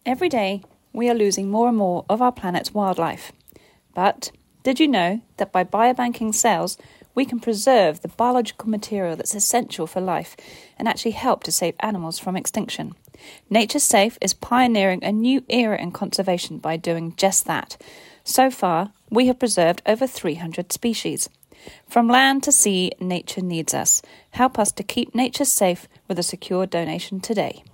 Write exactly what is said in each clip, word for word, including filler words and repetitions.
Every day, we are losing more and more of our planet's wildlife. But did you know that by biobanking cells, we can preserve the biological material that's essential for life and actually help to save animals from extinction? Nature Safe is pioneering a new era in conservation by doing just that. So far, we have preserved over three hundred species. From land to sea, nature needs us. Help us to keep nature safe with a secure donation today.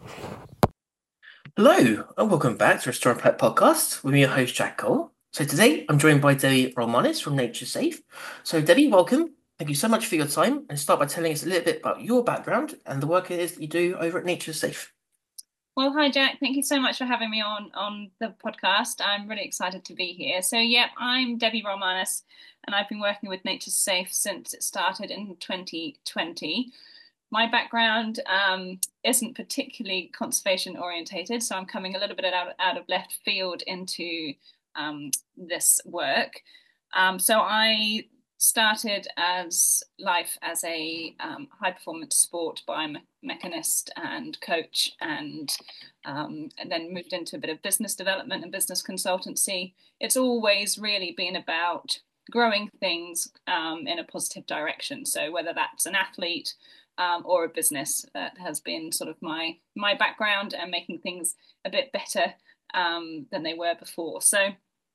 Hello, and welcome back to Restore and Pet Podcast with me, your host, Jack Cole. So today, I'm joined by Debbie Romanis from Nature Safe. So Debbie, welcome. Thank you so much for your time, and start by telling us a little bit about your background and the work it is that you do over at Nature Safe. Well, hi, Jack. Thank you so much for having me on, on the podcast. I'm really excited to be here. So, yeah, I'm Debbie Romanis, and I've been working with Nature Safe since it started in twenty twenty. My background um, isn't particularly conservation orientated, so I'm coming a little bit out, out of left field into um, this work. Um, so I started as life as a um, high performance sport biomechanist and coach, and, um, and then moved into a bit of business development and business consultancy. It's always really been about growing things um, in a positive direction. So whether that's an athlete um, or a business, that has been sort of my my background, and making things a bit better um, than they were before. So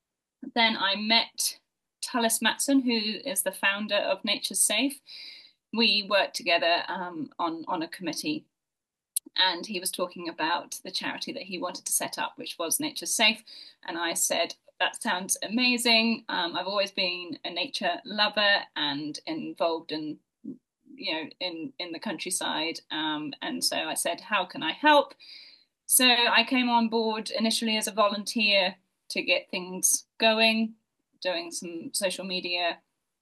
then I met Tullis Matson, who is the founder of Nature Safe. We worked together um, on, on a committee, and he was talking about the charity that he wanted to set up, which was Nature Safe. And I said, that sounds amazing. Um, I've always been a nature lover and involved in, you know, in, in the countryside. Um, and so I said, how can I help? So I came on board initially as a volunteer to get things going, doing some social media,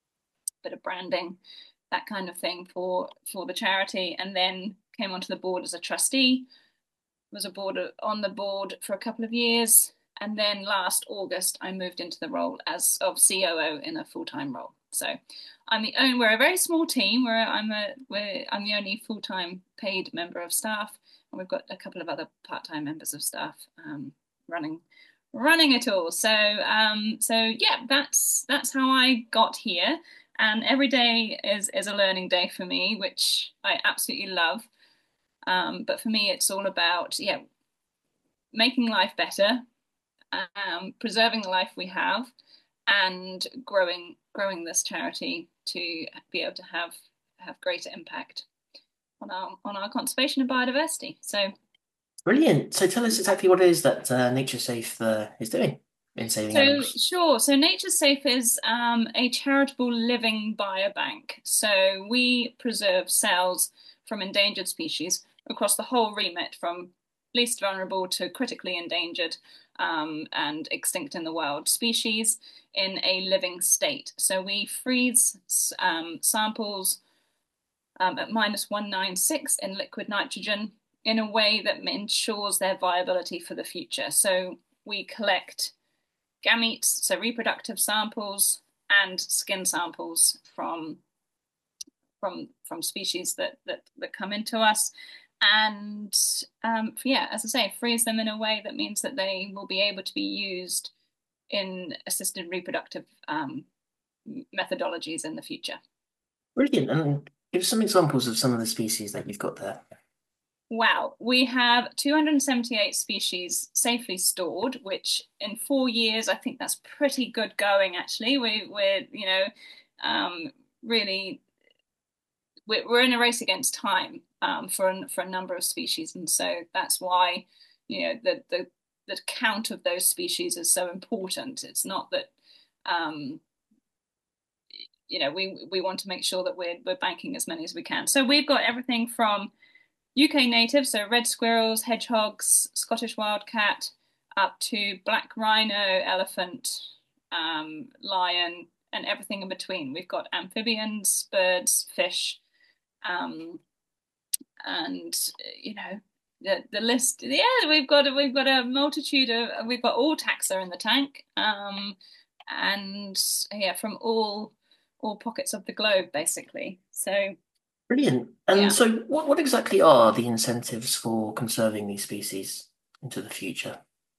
bit of branding, that kind of thing for for the charity, and then came onto the board as a trustee. Was a board on the board for a couple of years, and then last August I moved into the role as of C O O in a full-time role. So I'm the only, we're a very small team where I'm a we're, I'm the only full-time paid member of staff, and we've got a couple of other part-time members of staff um, running running it all. So um, so yeah, that's that's how I got here. And every day is is a learning day for me, which I absolutely love. Um, but for me, it's all about yeah, making life better, um, preserving the life we have, and growing growing this charity to be able to have have greater impact on our on our conservation and biodiversity. So Brilliant. So tell us exactly what it is that uh, Nature Safe uh, is doing in saving So, animals. sure. So, Nature Safe is um, a charitable living biobank. So, we preserve cells from endangered species across the whole remit, from least vulnerable to critically endangered um, and extinct in the wild species in a living state. So, we freeze um, samples um, at minus one ninety-six in liquid nitrogen in a way that ensures their viability for the future. So, we collect gametes, so reproductive samples, and skin samples from from from species that that, that come into us, and um, yeah, as I say, freeze them in a way that means that they will be able to be used in assisted reproductive um, methodologies in the future. Brilliant. And give us some examples of some of the species that you've got there. Wow, we have two hundred seventy-eight species safely stored, which in four years, I think that's pretty good going, actually. We, we're, you know, um, really, we're, we're in a race against time um, for, for a number of species. And so that's why, you know, the, the, the count of those species is so important. It's not that, um, you know, we, we want to make sure that we're, we're banking as many as we can. So we've got everything from U K native, so red squirrels, hedgehogs, Scottish wildcat, up to black rhino, elephant, um, lion, and everything in between. We've got amphibians, birds, fish, um, and you know the the list. Yeah, we've got we've got a multitude of we've got all taxa in the tank, um, and yeah, from all all pockets of the globe, basically. So Brilliant. And yeah. so what, what exactly are the incentives for conserving these species into the future?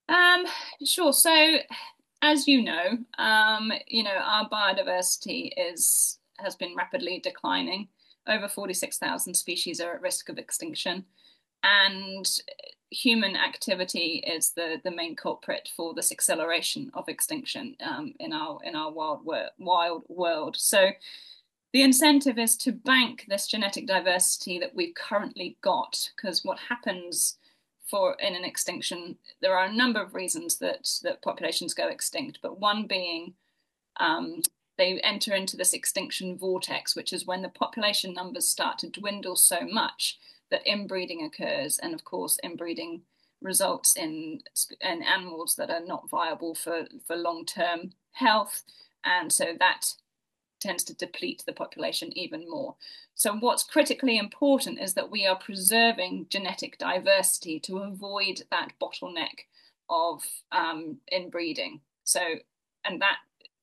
Um, sure. So, as you know, um, you know, our biodiversity is has been rapidly declining. Over forty-six thousand species are at risk of extinction, and human activity is the the main culprit for this acceleration of extinction um, in our in our wild wild world. So the incentive is to bank this genetic diversity that we've currently got, because what happens for in an extinction, there are a number of reasons that that populations go extinct, but one being um, they enter into this extinction vortex, which is when the population numbers start to dwindle so much that inbreeding occurs, and of course, inbreeding results in in animals that are not viable for for long-term health, and so that tends to deplete the population even more. So what's critically important is that we are preserving genetic diversity to avoid that bottleneck of um, inbreeding. So, and that,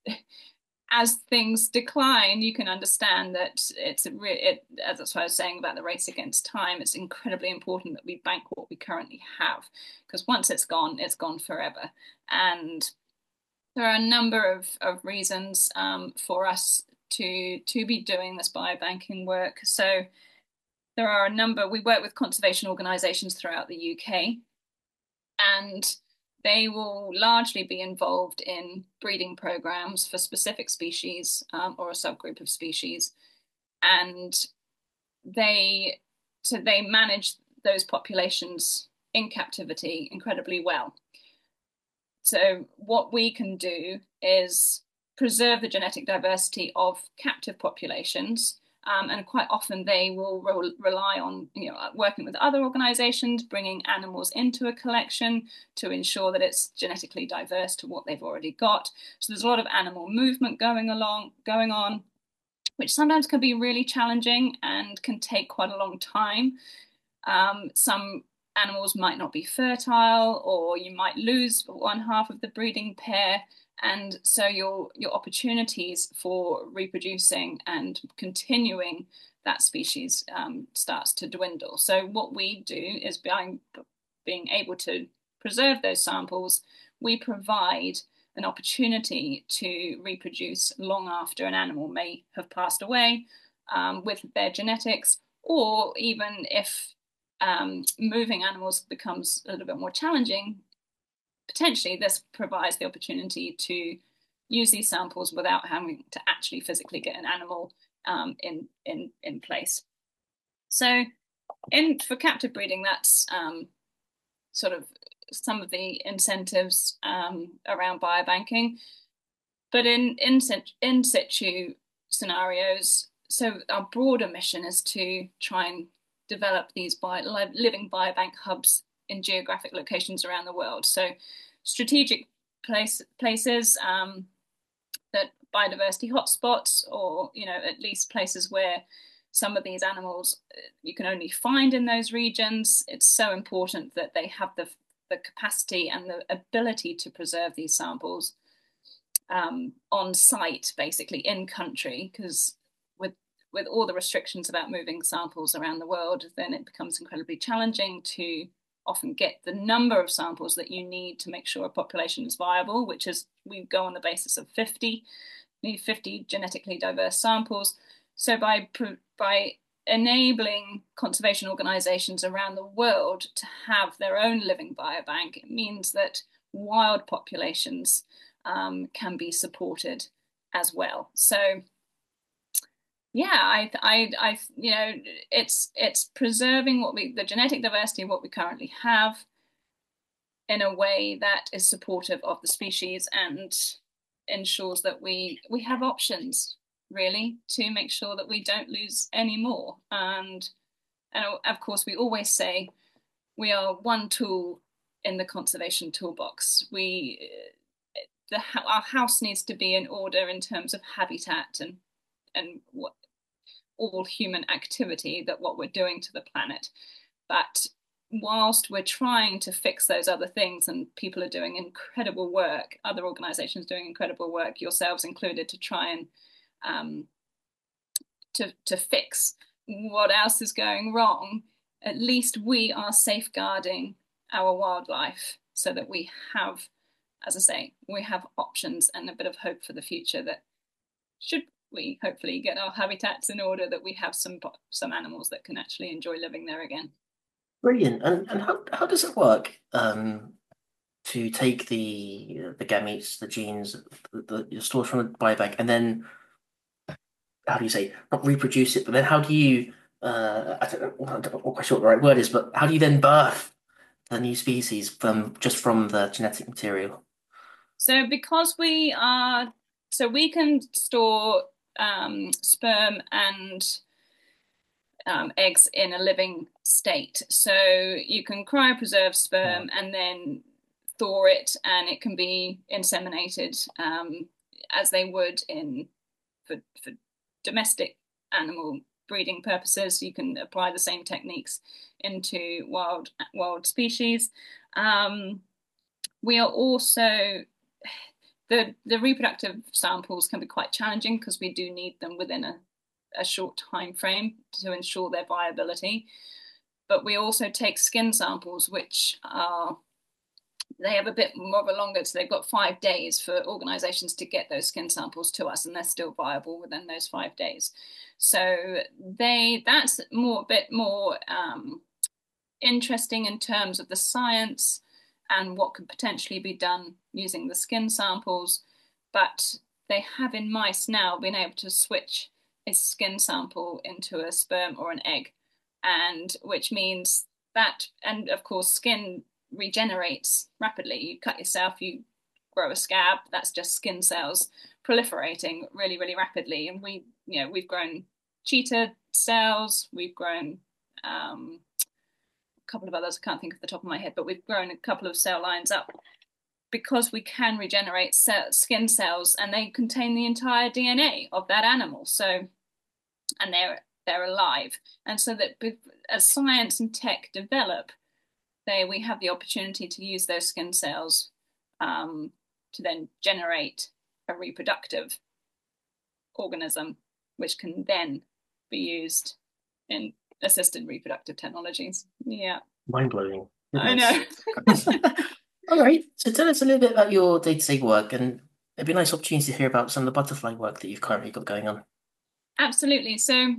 as things decline, you can understand that it's a re- it, as that's what I was saying about the race against time. It's incredibly important that we bank what we currently have, because once it's gone, it's gone forever. And there are a number of, of reasons um, for us to to be doing this biobanking work. So there are a number, we work with conservation organisations throughout the U K, and they will largely be involved in breeding programmes for specific species um, or a subgroup of species. And they, so they manage those populations in captivity incredibly well. So what we can do is preserve the genetic diversity of captive populations. Um, and quite often they will re- rely on, you know, working with other organisations, bringing animals into a collection to ensure that it's genetically diverse to what they've already got. So there's a lot of animal movement going along, going on, which sometimes can be really challenging and can take quite a long time. Um, some animals might not be fertile, or you might lose one half of the breeding pair, and so your your opportunities for reproducing and continuing that species um, starts to dwindle. So what we do is, by being able to preserve those samples, we provide an opportunity to reproduce long after an animal may have passed away um, with their genetics, or even if um, moving animals becomes a little bit more challenging, potentially this provides the opportunity to use these samples without having to actually physically get an animal um, in, in, in place. So in, for captive breeding, that's um, sort of some of the incentives um, around biobanking. But in, in, in situ scenarios, so our broader mission is to try and develop these bio, living biobank hubs in geographic locations around the world. So strategic place, places um, that biodiversity hotspots, or, you know, at least places where some of these animals you can only find in those regions. It's so important that they have the, the capacity and the ability to preserve these samples um, on site, basically in country, because with with all the restrictions about moving samples around the world, then it becomes incredibly challenging to often get the number of samples that you need to make sure a population is viable, which is, we go on the basis of fifty, need fifty genetically diverse samples. So by, by enabling conservation organisations around the world to have their own living biobank, it means that wild populations um, can be supported as well. So yeah, I, I, I, you know, it's it's preserving what we, the genetic diversity of what we currently have, in a way that is supportive of the species and ensures that we we have options, really, to make sure that we don't lose any more. And and of course, we always say we are one tool in the conservation toolbox. We the our house needs to be in order in terms of habitat and and what all human activity, that what we're doing to the planet. But whilst we're trying to fix those other things, and people are doing incredible work, other organisations doing incredible work, yourselves included, to try and um, to to fix what else is going wrong, at least we are safeguarding our wildlife. so that we have, as I say, we have options and a bit of hope for the future that should we hopefully get our habitats in order, that we have some some animals that can actually enjoy living there again. Brilliant. And and how how does it work? Um, to take the the gametes, the genes, the, the stored from the biobank, and then how do you say, not reproduce it, but then how do you uh, I don't know, I'm not quite sure what the right word is, but how do you then birth the new species from just from the genetic material? So because we are, so we can store um, sperm and um, eggs in a living state. So you can cryopreserve sperm Yeah. and then thaw it, and it can be inseminated um, as they would in for, for domestic animal breeding purposes. You can apply the same techniques into wild wild species. Um, we are also the the reproductive samples can be quite challenging because we do need them within a, a short time frame to ensure their viability. But we also take skin samples, which are they have a bit more of a longer, so they've got five days for organizations to get those skin samples to us, and they're still viable within those five days. So they that's more a bit more um, interesting in terms of the science and what could potentially be done using the skin samples. But they have in mice now been able to switch a skin sample into a sperm or an egg, and which means that, and of course, skin regenerates rapidly. You cut yourself, you grow a scab, that's just skin cells proliferating really, really rapidly. And we, you know, we've grown cheetah cells, we've grown um, a couple of others, I can't think off the top of my head, but we've grown a couple of cell lines up because we can regenerate skin cells, and they contain the entire D N A of that animal. So, and they're they're alive. And so that as science and tech develop, they we have the opportunity to use those skin cells um, to then generate a reproductive organism, which can then be used in assisted reproductive technologies. Yeah. Mind blowing. I know. All right. So tell us a little bit about your day-to-day work, and it'd be a nice opportunity to hear about some of the butterfly work that you've currently got going on. Absolutely. So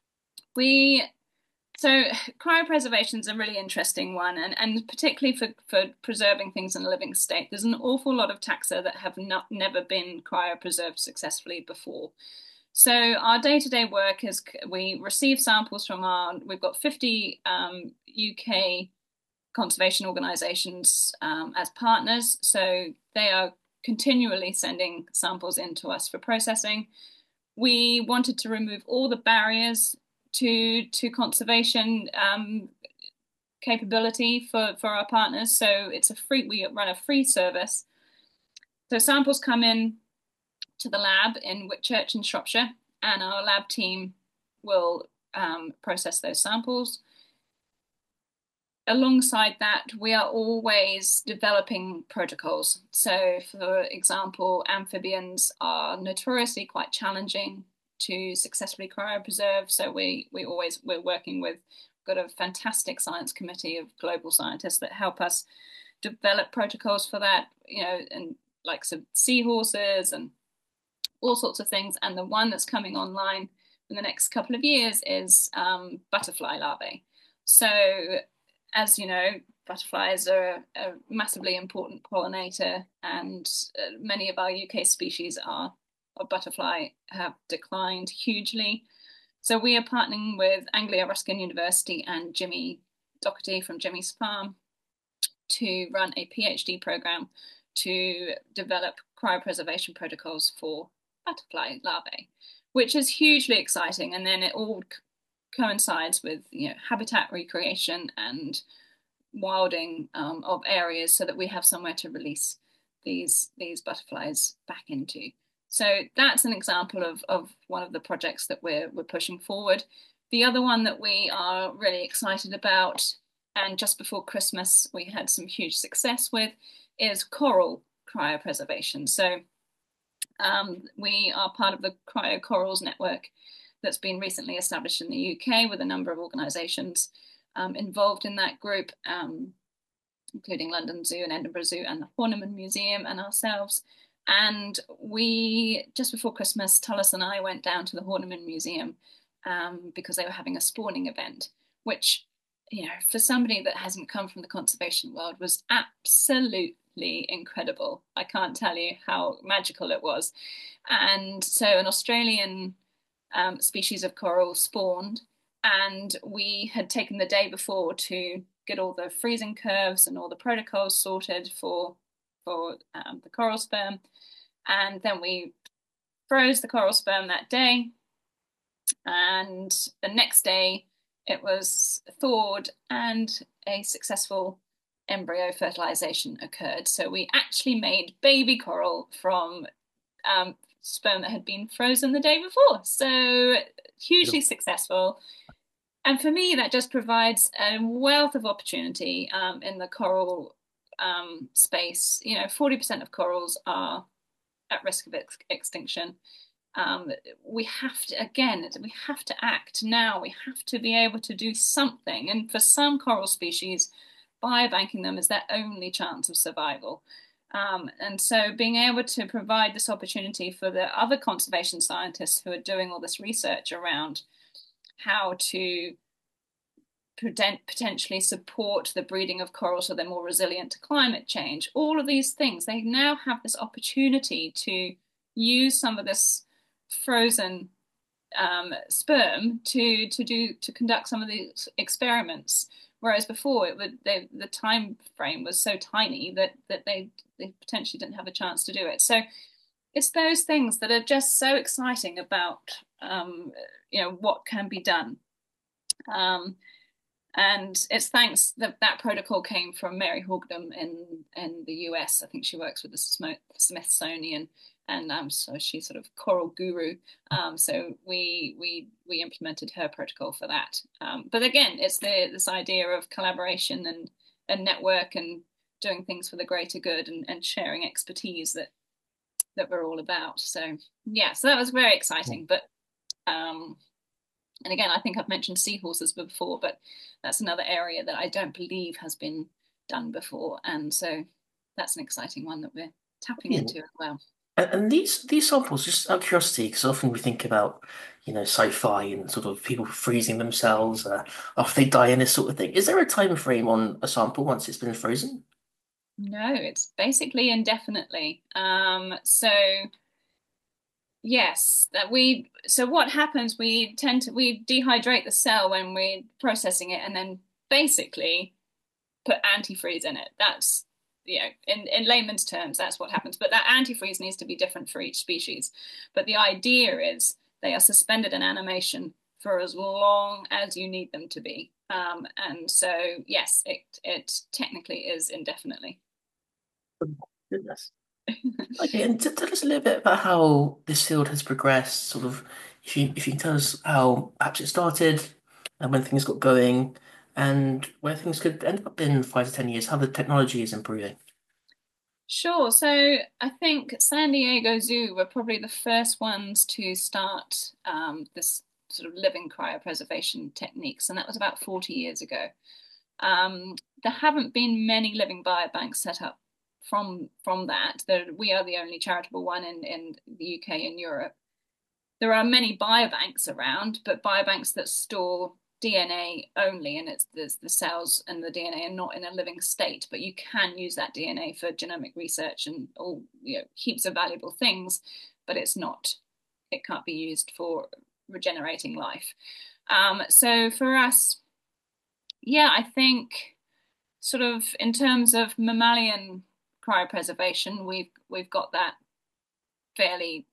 we so cryopreservation is a really interesting one, and, and particularly for, for preserving things in a living state. There's an awful lot of taxa that have not never been cryopreserved successfully before. So our day-to-day work is we receive samples from our, we've got fifty um, U K conservation organisations um, as partners. So they are continually sending samples in to us for processing. We wanted to remove all the barriers to to conservation um, capability for, for our partners. So it's a free, we run a free service. So samples come in to the lab in Whitchurch in Shropshire, and our lab team will um, process those samples. Alongside that, we are always developing protocols. So, for example, amphibians are notoriously quite challenging to successfully cryopreserve. So we we always we're working with got a fantastic science committee of global scientists that help us develop protocols for that. You know, and like some seahorses and all sorts of things. And the one that's coming online in the next couple of years is um, butterfly larvae. So, as you know, butterflies are a massively important pollinator, and uh, many of our U K species are of butterfly have declined hugely. So we are partnering with Anglia Ruskin University and Jimmy Doherty from Jimmy's Farm to run a PhD program to develop cryopreservation protocols for butterfly larvae, which is hugely exciting. And then it all coincides with, you know, habitat recreation and wilding um, of areas so that we have somewhere to release these these butterflies back into. So that's an example of, of one of the projects that we're we're pushing forward. The other one that we are really excited about, and just before Christmas we had some huge success with, is coral cryopreservation. So um, we are part of the Cryo Corals network that's been recently established in the U K with a number of organisations um, involved in that group. Um, including London Zoo and Edinburgh Zoo and the Horniman Museum and ourselves. And we, just before Christmas, Tullis and I went down to the Horniman Museum um, because they were having a spawning event, which, you know, for somebody that hasn't come from the conservation world was absolutely incredible. I can't tell you how magical it was. And so an Australian um, species of coral spawned, and we had taken the day before to get all the freezing curves and all the protocols sorted for for um, the coral sperm. And then we froze the coral sperm that day. And the next day it was thawed and a successful embryo fertilization occurred. So we actually made baby coral from um, sperm that had been frozen the day before. So hugely successful. And for me, that just provides a wealth of opportunity um, in the coral um, space. You know, forty percent of corals are at risk of ex extinction. Um, we have to, again, we have to act now. We have to be able to do something. And for some coral species, biobanking them is their only chance of survival. Um, and so being able to provide this opportunity for the other conservation scientists who are doing all this research around how to potentially support the breeding of corals so they're more resilient to climate change, all of these things, they now have this opportunity to use some of this frozen um, sperm to to do to conduct some of these experiments. Whereas before, it would they, the time frame was so tiny that that they they potentially didn't have a chance to do it. So it's those things that are just so exciting about um, you know what can be done. Um, and it's thanks that that protocol came from Mary Hogdom in in the U S. I think she works with the Smithsonian, and um, so she's sort of coral guru. Um, so we we we implemented her protocol for that. Um, but again, it's the this idea of collaboration and and network and doing things for the greater good and, and sharing expertise that that we're all about. So yeah, so that was very exciting. But um, and again, I think I've mentioned seahorses before, but that's another area that I don't believe has been done before, and so that's an exciting one that we're tapping yeah. into as well. And, and these these samples, just out of curiosity, because often we think about, you know, sci-fi and sort of people freezing themselves uh, after they die and this sort of thing. Is there a time frame on a sample once it's been frozen? No, it's basically indefinitely. Um, so yes, that we. So what happens? We tend to we dehydrate the cell when we're processing it, and then basically put antifreeze in it. That's you know, in, in layman's terms, that's what happens. But that antifreeze needs to be different for each species. But the idea is they are suspended in animation for as long as you need them to be. Um, and so, yes, it it technically is indefinitely. Goodness. Okay, and tell us a little bit about how this field has progressed. Sort of, if you if you can tell us how perhaps it started and when things got going, and where things could end up in five to ten years, how the technology is improving. Sure. So I think San Diego Zoo were probably the first ones to start um, this sort of living cryopreservation techniques, and that was about forty years ago. Um, there haven't been many living biobanks set up from from that. There, we are the only charitable one in, in the U K and Europe. There are many biobanks around, but biobanks that store D N A only, and it's the, the cells and the D N A are not in a living state, but you can use that D N A for genomic research and all, you know, heaps of valuable things, but it's not, it can't be used for regenerating life. Um, so for us, yeah, I think sort of in terms of mammalian cryopreservation, we've we've got that fairly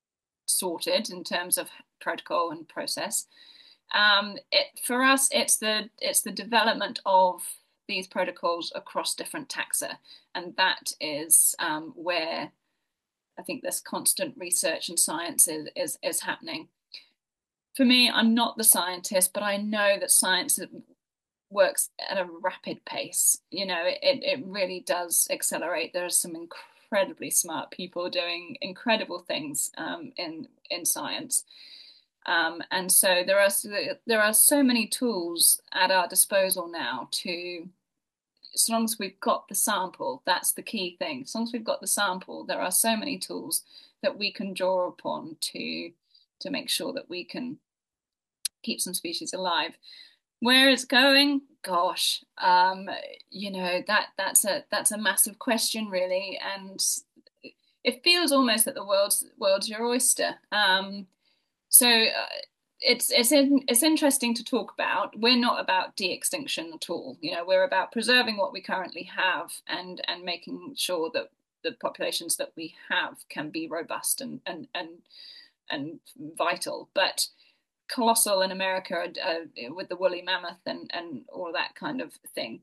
sorted in terms of protocol and process. Um, it, for us, it's the it's the development of these protocols across different taxa, and that is um, where I think this constant research and science is, is is happening. For me, I'm not the scientist, but I know that science works at a rapid pace. You know, it it really does accelerate. There are some incredibly smart people doing incredible things um, in in science. Um, and so there are there are so many tools at our disposal now to as long as we've got the sample, that's the key thing. As long as we've got the sample, there are so many tools that we can draw upon to to make sure that we can keep some species alive. Where it's going, gosh, um, you know, that that's a that's a massive question, really, and it feels almost that the world's world's your oyster. Um, so uh, it's it's in, it's interesting to talk about. We're not about de-extinction at all. You know, we're about preserving what we currently have and and making sure that the populations that we have can be robust and and and and vital. But colossal in America uh, with the woolly mammoth and and all that kind of thing.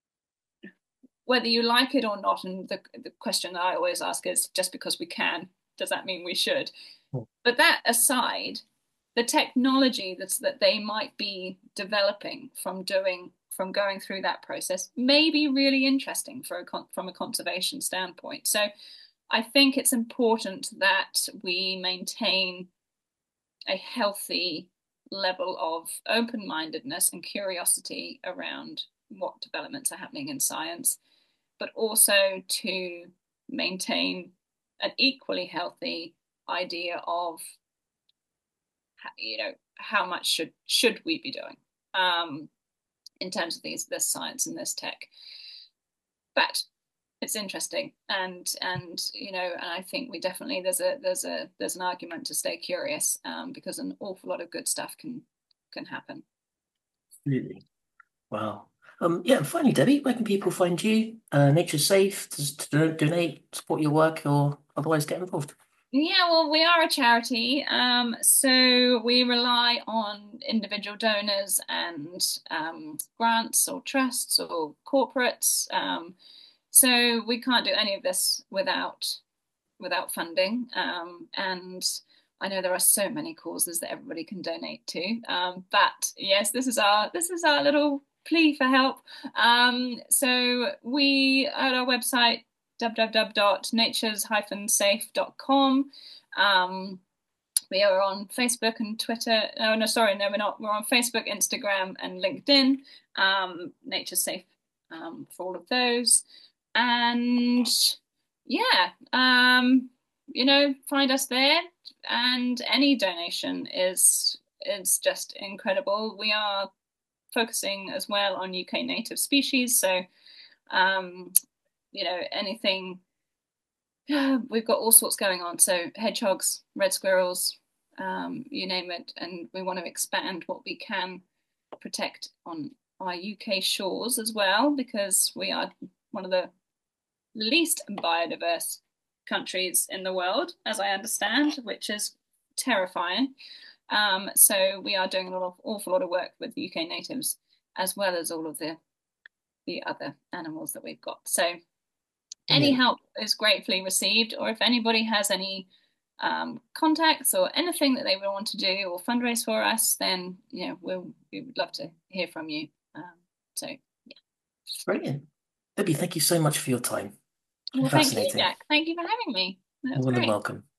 Whether you like it or not, and the the question that I always ask is, just because we can, does that mean we should? Oh. But that aside, the technology that's that they might be developing from doing from going through that process may be really interesting for a from a conservation standpoint. So I think it's important that we maintain a healthy level of open-mindedness and curiosity around what developments are happening in science, but also to maintain an equally healthy idea of, you know, how much should should we be doing um, in terms of these this science and this tech. But it's interesting, and and you know, and I think we definitely there's a there's a there's an argument to stay curious um, because an awful lot of good stuff can can happen. Absolutely. Wow. Um, yeah, and finally, Debbie, where can people find you? Uh, Nature Safe, to, to donate, support your work, or otherwise get involved? Yeah, well, we are a charity, um, so we rely on individual donors and um, grants or trusts or corporates. Um, so we can't do any of this without without funding. Um, and I know there are so many causes that everybody can donate to. Um, but yes, this is our this is our little plea for help. Um, so we at our website w w w dot natures dash safe dot com. Um, we are on Facebook and Twitter. No, no, sorry, no, we're not. We're on Facebook, Instagram, and LinkedIn. Um, Nature Safe um, for all of those. And yeah, um, you know, find us there. And any donation is is just incredible. We are focusing as well on U K native species, so um, you know, anything. We've got all sorts going on. So hedgehogs, red squirrels, um, you name it, and we want to expand what we can protect on our U K shores as well, because we are one of the least biodiverse countries in the world, as I understand, which is terrifying. Um, so we are doing an awful lot of work with the U K natives, as well as all of the the other animals that we've got. So any yeah. help is gratefully received, or if anybody has any um, contacts or anything that they would want to do or fundraise for us, then you know we'll, we would love to hear from you. Um, so yeah, brilliant, Debbie. Thank you so much for your time. Well, thank you, Jack. Thank you for having me. That's More than great. welcome.